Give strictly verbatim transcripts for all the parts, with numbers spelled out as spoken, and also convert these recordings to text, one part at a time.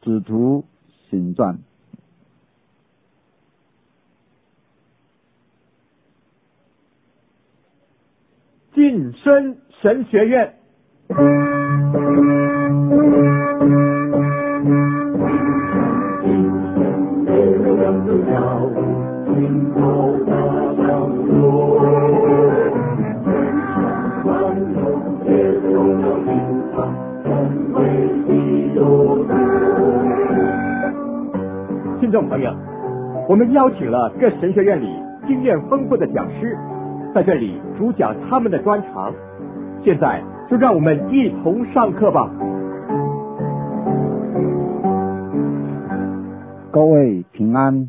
使徒行传。 晋升神学院。听众朋友，我们邀请了各神学院里经验丰富的讲师，在这里主讲他们的专长。现在就让我们一同上课吧。 各位平安，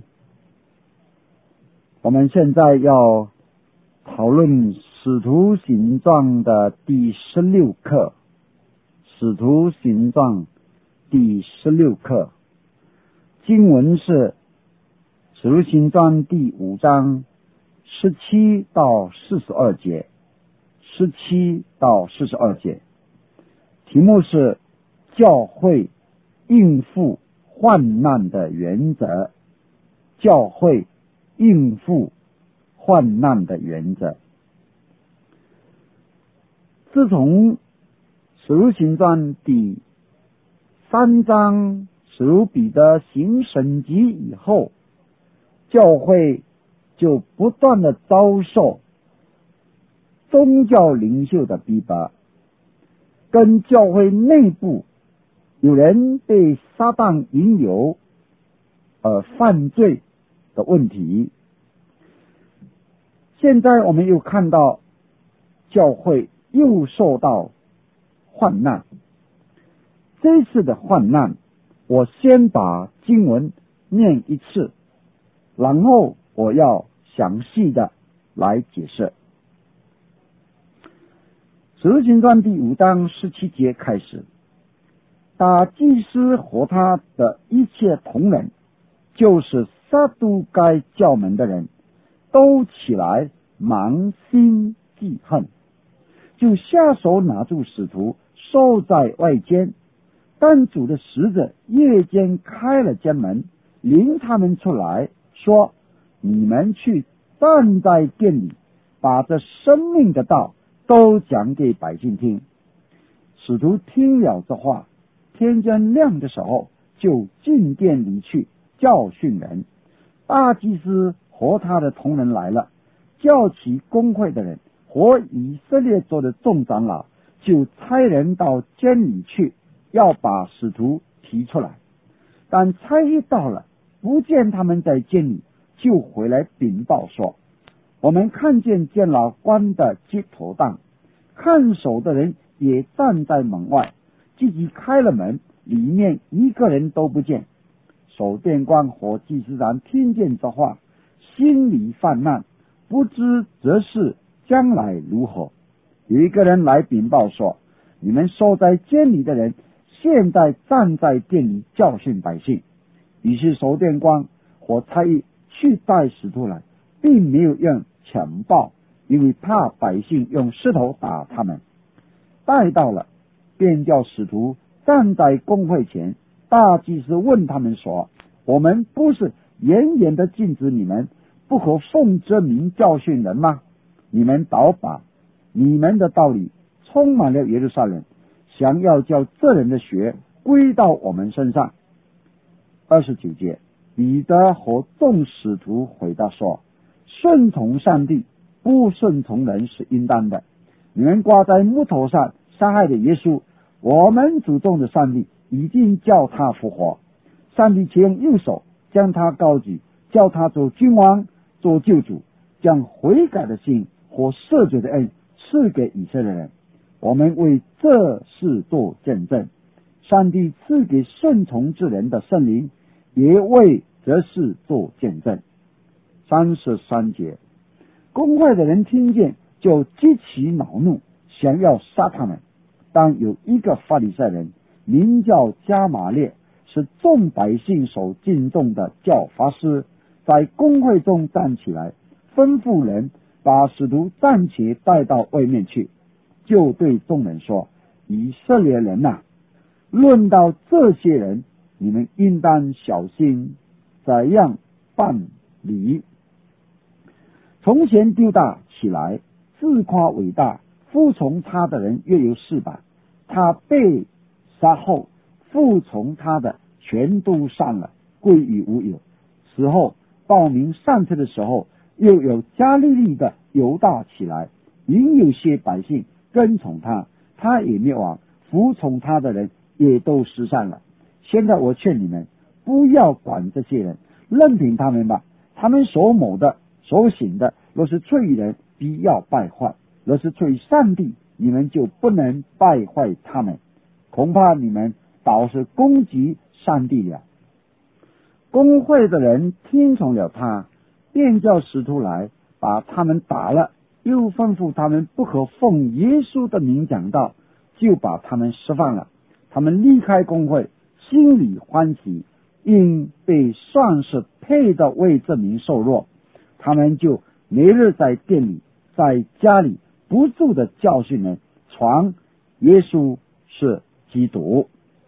我们现在要讨论使徒行传的第十六课。使徒行传第十六课，经文是使徒行传第五章十七到四十二节，十七到四十二节，题目是教会应付患难的原则。教会应付患难的原则。自从使徒行传第三章使徒彼得行神迹以后，教会就不断的遭受宗教领袖的逼迫，跟教会内部有人被撒旦引诱而犯罪的问题。现在我们又看到教会又受到患难。这次的患难，我先把经文念一次，然后我要详细的来解释。使徒行传第五章十七节开始，大祭司和他的一切同人，就是撒都该教门的人，都起来忙心记恨，就下手拿住使徒，收在外间。但主的使者夜间开了监门，领他们出来，说：你们去站在殿里，把这生命的道都讲给百姓听。使徒听了这话，天将亮的时候，就进殿里去教训人。大祭司和他的同人来了，叫起公会的人和以色列族的众长老，就差人到监里去，要把使徒提出来。但差役到了，不见他们在监里，就回来禀报说：我们看见监牢关的鸡头档，看守的人也站在门外，自己开了门，里面一个人都不见。守殿官和祭司长听见这话，心里犯难，不知这事将来如何。有一个人来禀报说：你们收在监里的人，现在站在殿里教训百姓。于是守殿官和差役去带使徒来，并没有用强暴，因为怕百姓用石头打他们。带到了，便叫使徒站在公会前。大祭司问他们说：我们不是严严的禁止你们不可奉这名教训人吗？你们倒把你们的道理充满了耶路撒冷，想要叫这人的学归到我们身上。二十九节，彼得和众使徒回答说：顺从上帝，不顺从人是应当的。你们挂在木头上杀害的耶稣，我们祖宗的上帝已经叫他复活。上帝且用右手将他高举，叫他做君王，做救主，将悔改的心和赦罪的恩赐给以色列人。我们为这事做见证。上帝赐给顺从之人的圣灵，也为这事做见证。三十三节，公会的人听见，就极其恼怒，想要杀他们。但有一个法利赛人，名叫加马列，是众百姓所敬重的教法师，在公会中站起来，吩咐人把使徒暂且带到外面去，就对众人说：以色列人啊，论到这些人， 你们应当小心怎样办理。从前丢大起来，自夸伟大，服从他的人约有四百，他被杀后，服从他的全都散了，归于无有。死后报名上车的时候，又有加利利的犹大起来，仍有些百姓跟从他，他也灭亡，服从他的人也都失散了。现在我劝你们，不要管这些人，任凭他们吧。他们所谋的所行的，若是出于人，必要败坏；若是出于上帝，你们就不能败坏他们。恐怕你们倒是攻击上帝了。公会的人听从了他，便叫使徒来，把他们打了，又吩咐他们不可奉耶稣的名讲道，就把他们释放了。他们离开公会，心里欢喜，因被算是配的为这名受弱。他们就每日在店里，在家里不住的教训人，传耶稣是基督。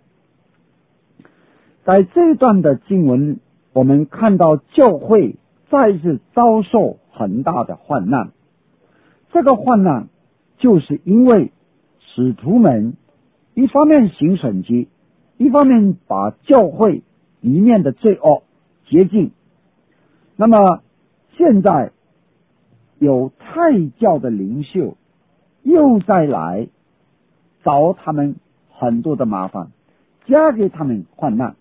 在这一段的经文，我们看到教会再次遭受很大的患难。这个患难就是因为使徒们一方面行神迹，一方面把教会里面的罪恶洁净。那么现在有太教的领袖又再来找他们很多的麻烦，加给他们患难。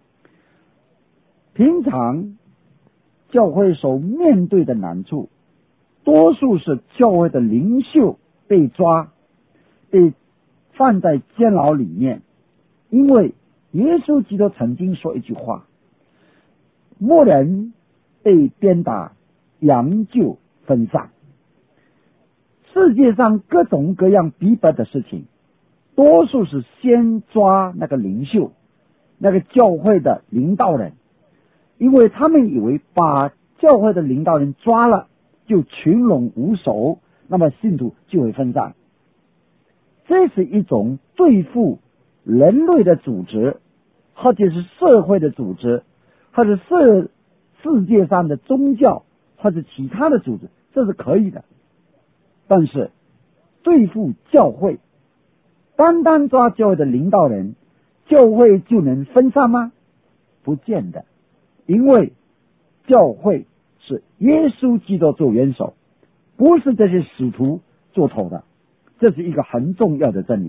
平常教会所面对的难处，多数是教会的领袖被抓，被放在监牢里面。因为耶稣基督曾经说一句话：牧人被鞭打，羊就分散。世界上各种各样逼迫的事情，多数是先抓那个领袖，那个教会的领导人，因为他们以为把教会的领导人抓了，就群龙无首，那么信徒就会分散。这是一种对付人类的组织，或者是社会的组织，或者是世界上的宗教，或者其他的组织，这是可以的。但是对付教会，单单抓教会的领导人，教会就能分散吗？不见得。因为教会是耶稣基督做元首，不是这些使徒做头的，这是一个很重要的真理。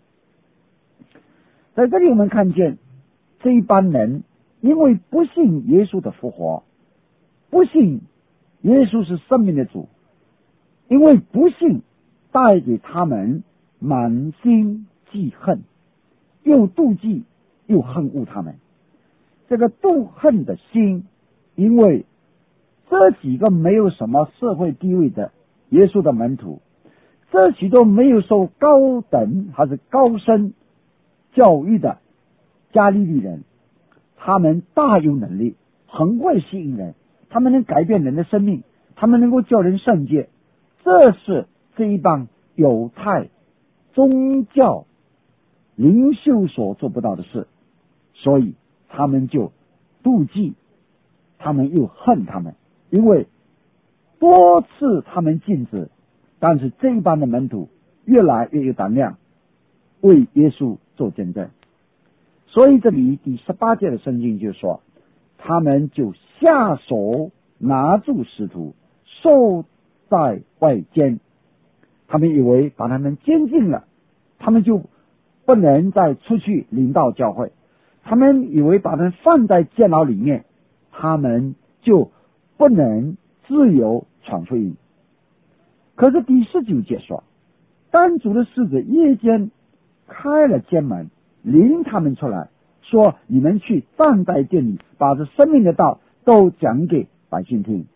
在这里我们看见这一班人因为不信耶稣的复活，不信耶稣是生命的主，因为不信带给他们满心记恨，又妒忌又恨恶他们。这个妒恨的心，因为这几个没有什么社会地位的耶稣的门徒，这许多没有受高等还是高深教育的加利利人，他们大有能力，很会吸引人，他们能改变人的生命，他们能够叫人圣洁，这是这一帮犹太宗教领袖所做不到的事，所以他们就妒忌，他们又恨他们。因为多次他们禁止，但是这一帮的门徒越来越有胆量为耶稣做见证。所以这里第十八节的圣经就说，他们就下手拿住使徒，收在外监。他们以为把他们监禁了，他们就不能再出去领导教会，他们以为把他们放在监牢里面，他们就不能自由传福音。可是第十九节说，当主的使者夜间开了监门，领他们出来，说你们去站在店里，把这生命的道都讲给百姓听。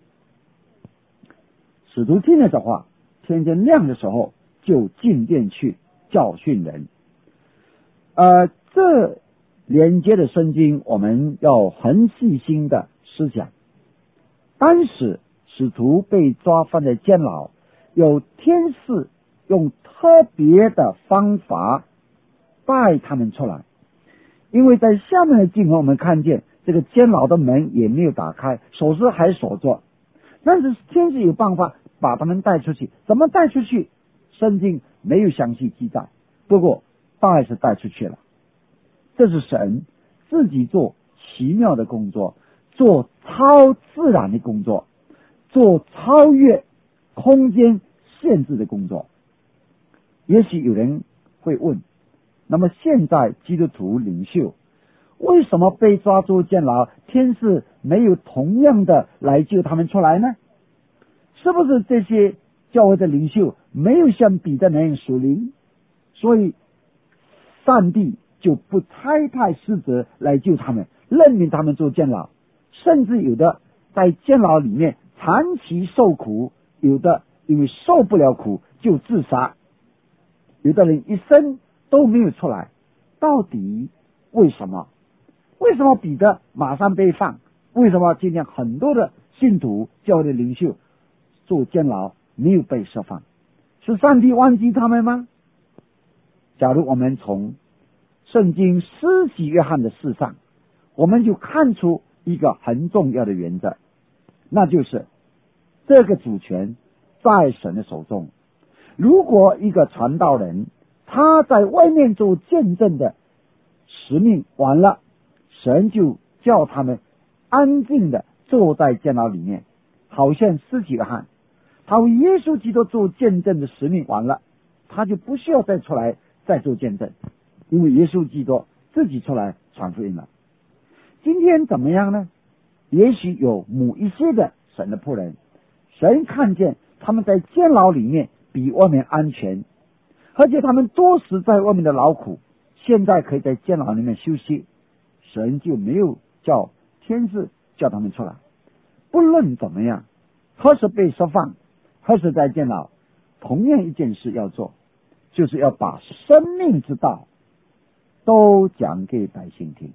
使徒听了这话，天天亮的时候就进店去教训人。呃，这连接的圣经我们要很细心的思想。当时使徒被抓放在监牢，有天使用特别的方法带他们出来， 因为在下面的经文我们看见这个监牢的门也没有打开，锁匙还锁着，但是天使有办法把他们带出去。怎么带出去？圣经没有详细记载，不过大概是带出去了。这是神自己做奇妙的工作，做超自然的工作，做超越空间限制的工作。也许有人会问，那么现在基督徒领袖为什么被抓住监牢，天使没有同样的来救他们出来呢？是不是这些教会的领袖没有像彼得那样属灵，所以上帝就不差派使者来救他们，任命他们做监牢，甚至有的在监牢里面长期受苦，有的因为受不了苦就自杀，有的人一生都没有出来。到底为什么？为什么彼得马上被放？为什么今天很多的信徒教会的领袖做监牢没有被释放？是上帝忘记他们吗？假如我们从圣经施洗约翰的事上，我们就看出一个很重要的原则，那就是这个主权在神的手中。如果一个传道人他在外面做见证的使命完了，神就叫他们安静的坐在监牢里面，好像施洗约翰，他为耶稣基督做见证的使命完了，他就不需要再出来再做见证，因为耶稣基督自己出来传福音了。今天怎么样呢？也许有某一些的神的仆人，神看见他们在监牢里面比外面安全，而且他们多时在外面的劳苦，现在可以在监牢里面休息，神就没有叫天使叫他们出来。不论怎么样，或是被释放，或是在监牢，同样一件事要做，就是要把生命之道都讲给百姓听。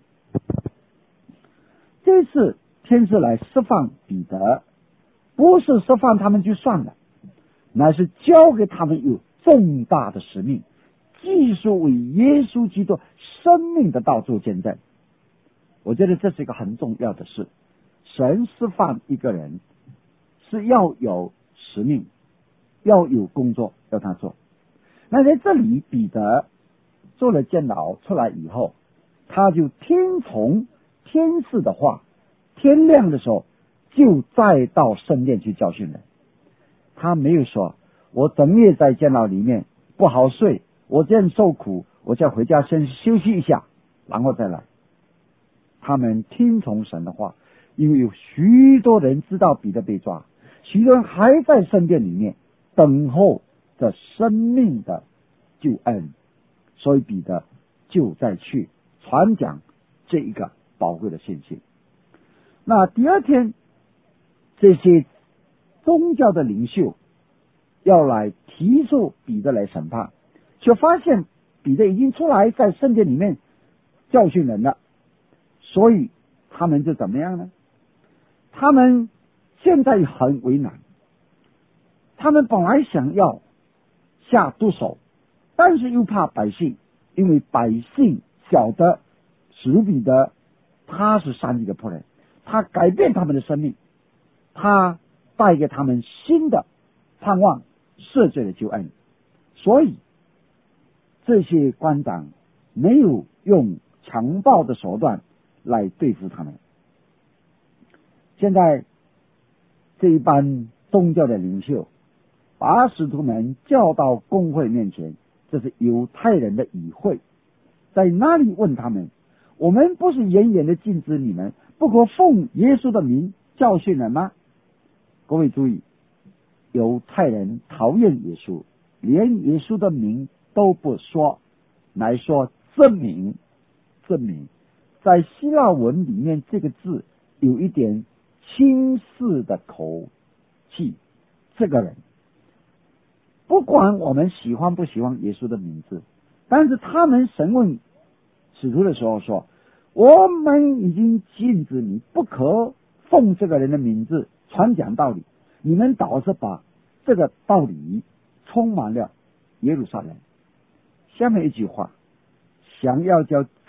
这次天使来释放彼得，不是释放他们就算了，乃是交给他们有重大的使命，继续为耶稣基督生命的道做见证。我觉得这是一个很重要的事。神释放一个人是要有使命，要有工作要他做。那在这里彼得做了监牢出来以后，他就听从天使的话，天亮的时候就再到圣殿去教训人。他没有说我整夜在监牢里面不好睡，我这样受苦，我就要回家先休息一下然后再来。他们听从神的话，因为有许多人知道彼得被抓，许多人还在圣殿里面等候着生命的救恩，所以彼得就再去传讲这一个宝贵的信息。那第二天，这些宗教的领袖要来提诉彼得来审判，却发现彼得已经出来在圣殿里面教训人了，所以他们就怎么样呢？他们现在很为难，他们本来想要下毒手，但是又怕百姓，因为百姓晓得使徒彼得他是上帝的仆人，他改变他们的生命，他带给他们新的盼望，赦罪的救恩，所以这些官长没有用强暴的手段来对付他们。现在这一班宗教的领袖把使徒们叫到公会面前，这是犹太人的议会，在那里问他们，我们不是严严的禁止你们不可奉耶稣的名教训人吗？各位注意，犹太人讨厌耶稣，连耶稣的名都不说，来说证明。证明在希腊文里面这个字有一点轻视的口气，这个人不管我们喜欢不喜欢耶稣的名字，但是他们审问使徒的时候说，我们已经禁止你不可奉这个人的名字传讲道理，你们倒是把这个道理充满了耶路撒冷。下面一句话，想要叫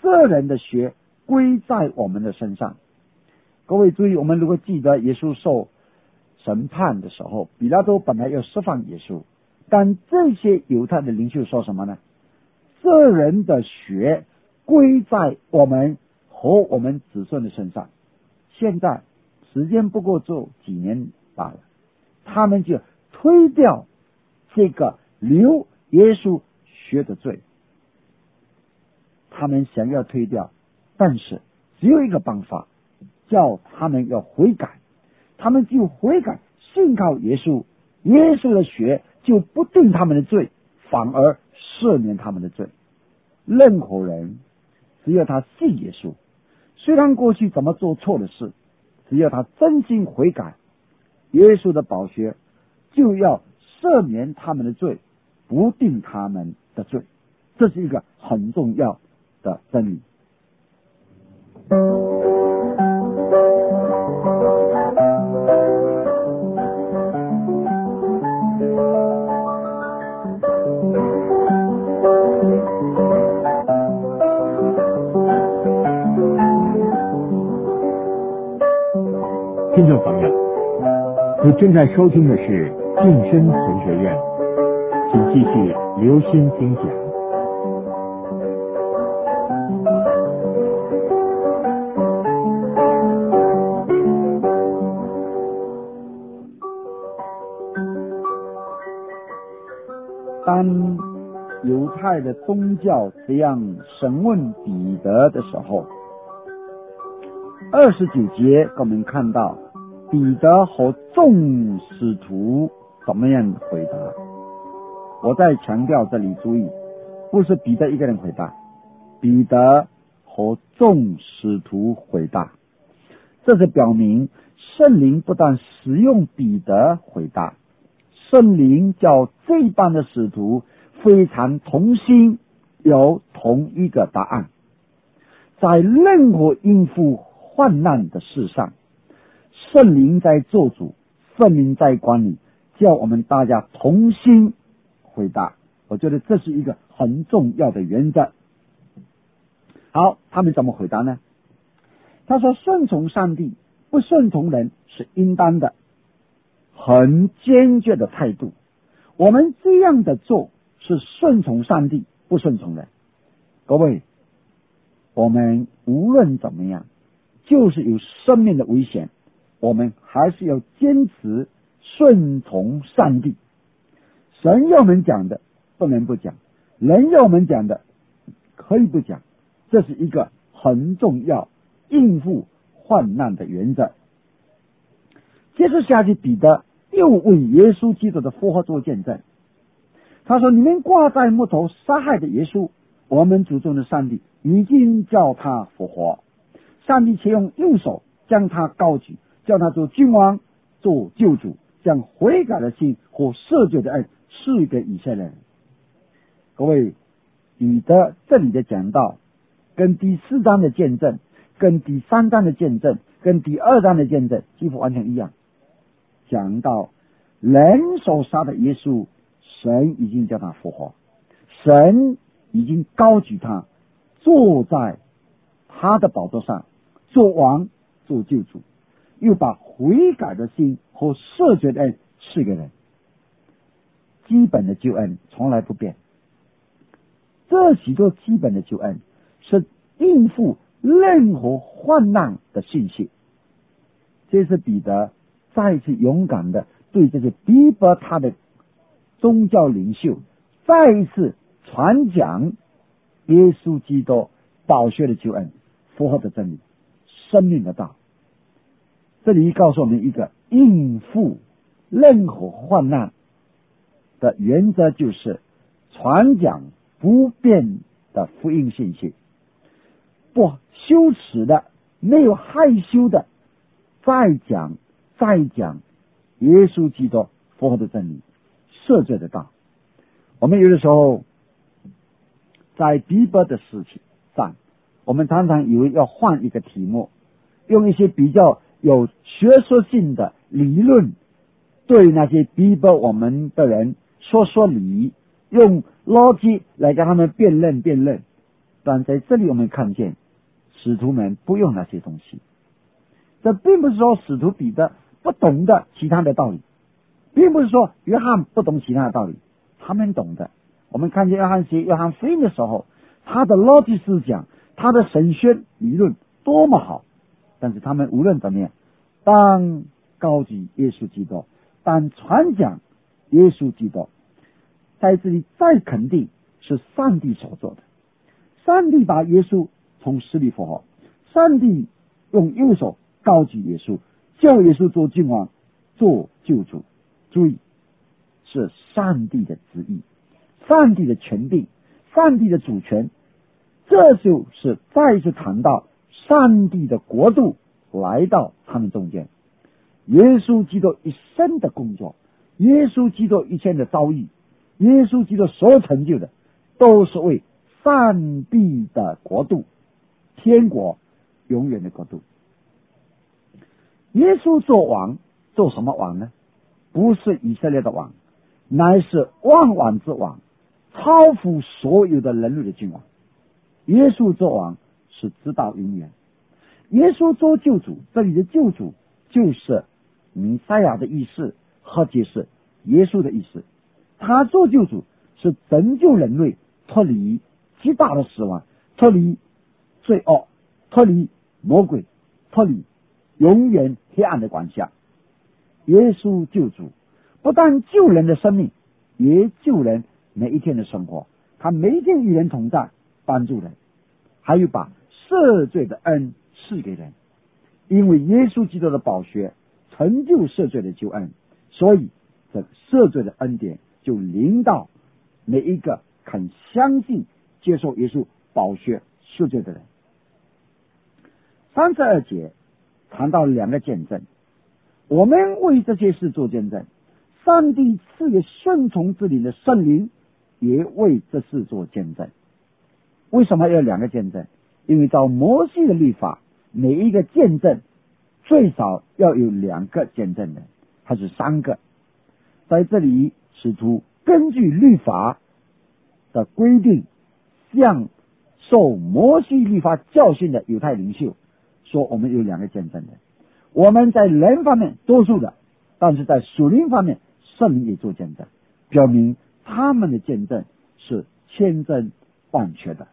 世人的血归在我们的身上。各位注意，我们如果记得耶稣受审判的时候，比拉多本来要释放耶稣，但这些犹太的领袖说什么呢？世人的血归在我们和我们子孙的身上。现在时间不过就几年罢了，他们就推掉这个流耶稣血的罪，他们想要推掉，但是只有一个办法，叫他们要悔改，他们就悔改，信靠耶稣，耶稣的血就不定他们的罪，反而赦免他们的罪。任何人只要他信耶稣，虽然过去怎么做错的事，只要他真心悔改，耶稣的宝血就要赦免他们的罪，不定他们的罪。这是一个很重要的真理。 听众朋友，你正在收听的是晋升神学院，请继续留心听讲。 当犹太的宗教这样审问彼得的时候，二十九节我们看到彼得和众使徒怎么样回答。我再强调这里注意，不是彼得一个人回答，彼得和众使徒回答。这是表明圣灵不但使用彼得回答，圣灵叫这帮的使徒非常同心，有同一个答案。在任何应付患难的事上，圣灵在做主，圣灵在管理，叫我们大家同心回答。我觉得这是一个很重要的原则。好，他们怎么回答呢？他说顺从上帝，不顺从人是应当的，很坚决的态度。我们这样的做是顺从上帝，不顺从人。各位，我们无论怎么样，就是有生命的危险，我们还是要坚持顺从上帝。神要我们讲的不能不讲，人要我们讲的可以不讲，这是一个很重要应付患难的原则。接着下去，彼得又为耶稣基督的复活做见证。他说，你们挂在木头杀害的耶稣，我们祖宗的上帝已经叫他复活，上帝且用右手将他高举，叫他做君王，做救主，将悔改的心和赦罪的爱赐给以色列人。各位，彼得这里的讲道跟第四章的见证，跟第三章的见证，跟第二章的见证几乎完全一样。讲到人所杀的耶稣，神已经叫他复活，神已经高举他，坐在他的宝座上，做王，做救主，又把悔改的心和赦罪的恩赐给人。基本的救恩从来不变，这许多基本的救恩是应付任何患难的信息。这是彼得再一次勇敢的对这些逼迫他的宗教领袖再一次传讲耶稣基督宝血的救恩，复活的真理，生命的道。这里告诉我们一个应付任何患难的原则，就是传讲不变的福音信息，不羞耻的，没有害羞的，再讲再讲耶稣基督复活的真理，赦罪的道。我们有的时候在逼迫的事情上，我们常常以为要换一个题目，用一些比较有学说性的理论对那些逼迫我们的人说说理，用逻辑来跟他们辩论辩论。 但在这里我们看见使徒们不用那些东西。这并不是说使徒彼得不懂得其他的道理，并不是说约翰不懂其他的道理，他们懂得。我们看见约翰写约翰福音的时候，他的逻辑思想，他的神学理论多么好，但是他们无论怎么样，当高举耶稣基督，当传讲耶稣基督，在这里再肯定是上帝所做的。上帝把耶稣从死里复活，上帝用右手高举耶稣，叫耶稣做君王，做救主。注意，是上帝的旨意，上帝的权柄，上帝的主权。这就是再一次谈到上帝的国度来到他们中间。耶稣基督一生的工作，耶稣基督一切的遭遇，耶稣基督所成就的，都是为上帝的国度，天国永远的国度。耶稣做王，做什么王呢？不是以色列的王，乃是万王之王，超乎所有的人类的君王。耶稣做王是直到永远。耶稣做救主，这里的救主就是弥赛亚的意思，或者是耶稣的意思。他做救主是拯救人类脱离极大的死亡，脱离罪恶，脱离魔鬼，脱离永远黑暗的管辖。耶稣救主不但救人的生命，也救人每一天的生活。他每一天与人同在，帮助人，还有把赦罪的恩赐给人。因为耶稣基督的宝血成就赦罪的救恩，所以这赦罪的恩典就临到每一个肯相信接受耶稣宝血赦罪的人。三十二节谈到两个见证，我们为这些事做见证，上帝赐给顺从之灵的圣灵也为这事做见证。为什么要两个见证？因为照摩西的律法，每一个见证最少要有两个见证人，还是三个。在这里使徒根据律法的规定，向受摩西律法教训的犹太领袖说，我们有两个见证人。我们在人方面多数的，但是在属灵方面圣灵也做见证，表明他们的见证是千真万确的。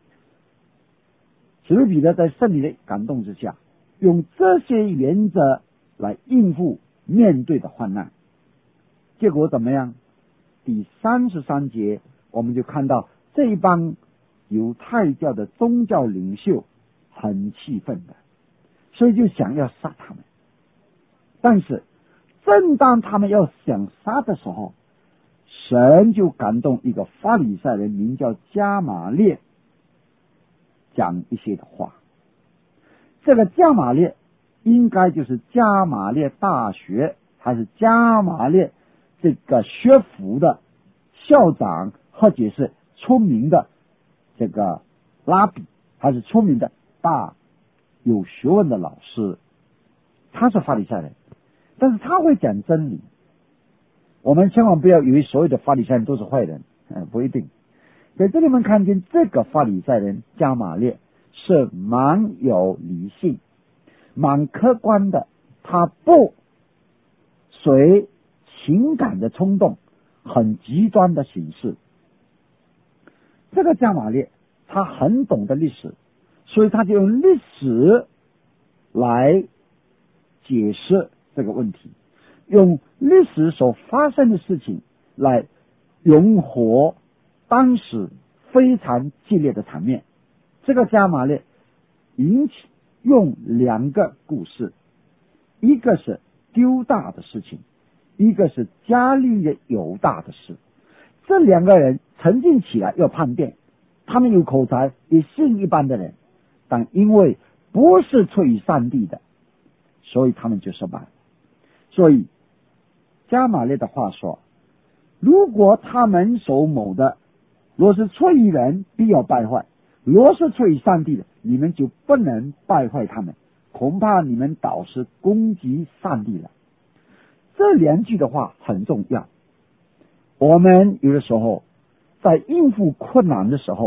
使徒彼得在圣灵的感动之下，用这些原则来应付面对的患难。结果怎么样？第三十三节我们就看到这一帮犹太教的宗教领袖很气愤的，所以就想要杀他们。但是正当他们要想杀的时候，神就感动一个法利赛人，名叫加玛列，讲一些的话。这个加玛列应该就是加玛列大学，还是加玛列这个学府的校长，或者是出名的这个拉比，还是出名的大有学问的老师。他是法利赛人，但是他会讲真理。我们千万不要以为所有的法利赛人都是坏人，呃，不一定。在这里我们看见这个法利赛人加玛列是蛮有理性，蛮客观的，他不随情感的冲动很极端的形式。这个加玛列他很懂得历史，所以他就用历史来解释这个问题，用历史所发生的事情来融合当时非常激烈的场面。这个加玛列引起用两个故事，一个是丢大的事情，一个是加利的犹大的事。这两个人沉浸起来要叛变，他们有口才，也信一般的人，但因为不是出于上帝的，所以他们就失败。所以加玛列的话说，如果他们所谋的若是出于人，必要败坏；若是出于上帝的，你们就不能败坏他们，恐怕你们倒是攻击上帝了。这两句的话很重要。我们有的时候在应付困难的时候，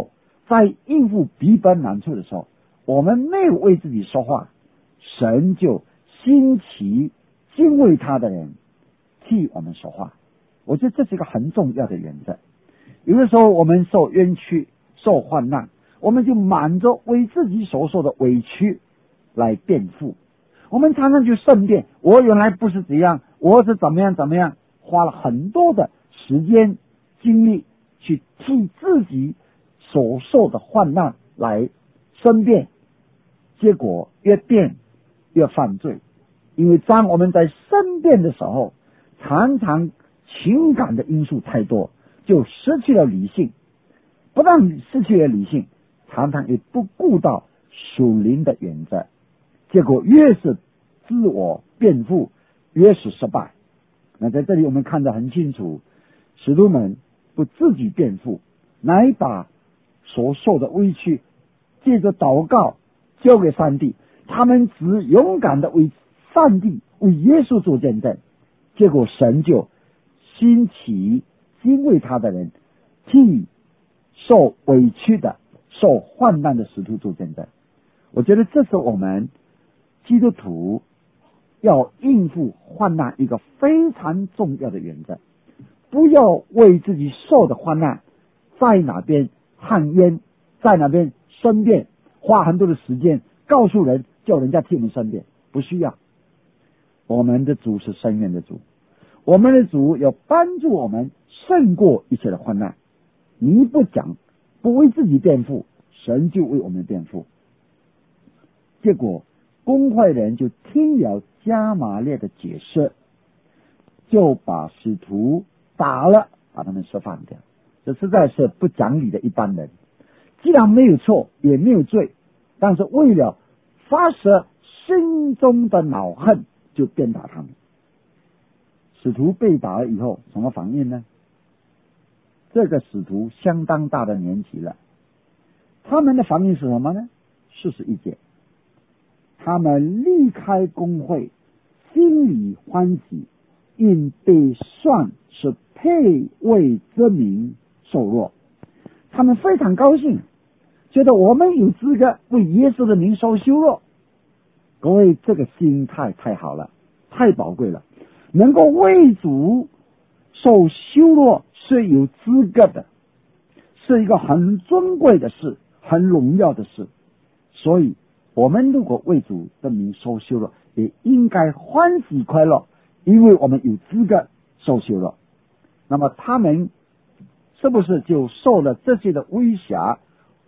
在应付逼迫难处的时候，我们没有为自己说话，神就兴起敬畏他的人替我们说话。我觉得这是一个很重要的原则。有的时候我们受冤屈、受患难，我们就满着为自己所受的委屈来辩护。我们常常就申辩，我原来不是这样，我是怎么样怎么样，花了很多的时间精力去替自己所受的患难来申辩，结果越辩越犯罪。因为当我们在申辩的时候，常常情感的因素太多，就失去了理性，不但失去了理性，常常也不顾到属灵的原则，结果越是自我辩护越是失败。那在这里我们看得很清楚，使徒们不自己辩护，乃把所受的委屈借着祷告交给上帝，他们只勇敢的为上帝为耶稣做见证，结果神就兴起敬畏他的人替受委屈的受患难的使徒做见证。我觉得这是我们基督徒要应付患难一个非常重要的原则，不要为自己受的患难在哪边喊冤，在哪边申辩，花很多的时间告诉人，叫人家替我们申辩，不需要。我们的主是伸冤的主，我们的主要帮助我们胜过一切的患难。你不讲，不为自己辩护，神就为我们辩护。结果公会人就听了加玛列的解释，就把使徒打了，把他们释放掉。这实在是不讲理的一般人，既然没有错也没有罪，但是为了发射心中的恼恨，就鞭打他们。使徒被打了以后什么反应呢？这个使徒相当大的年纪了，他们的反应是什么呢？四十一节，他们离开公会，心里欢喜，因被算是配为之名受弱。他们非常高兴，觉得我们有资格为耶稣的名受羞辱。各位，这个心态太好了，太宝贵了，能够为主受羞辱是有资格的，是一个很尊贵的事，很荣耀的事。所以我们如果为主的名受羞辱，也应该欢喜快乐，因为我们有资格受羞辱。那么他们是不是就受了这些的威胁，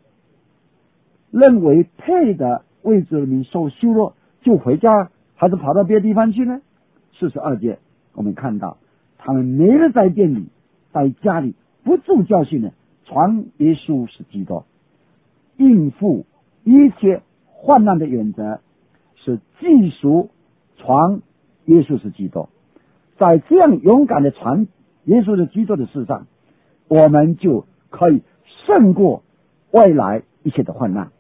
认为配的为主的名受羞辱，就回家还是跑到别的地方去呢？四十二节我们看到他们没了在店里，在家里不住教训的传耶稣是基督。应付一切患难的原则是继续传耶稣是基督。在这样勇敢的传耶稣的基督的事上，我们就可以胜过未来一切的患难。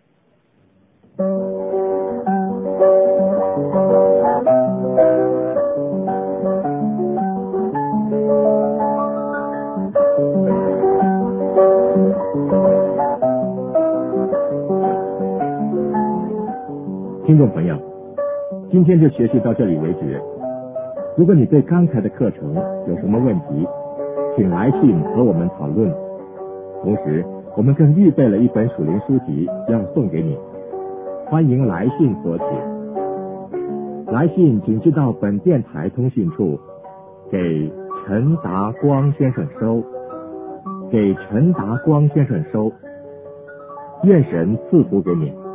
听众朋友，今天就学习到这里为止。如果你对刚才的课程有什么问题，请来信和我们讨论。同时我们更预备了一本属灵书籍要送给你，欢迎来信索取。来信请寄到本电台通讯处，给陈达光先生收，给陈达光先生收。愿神赐福给你。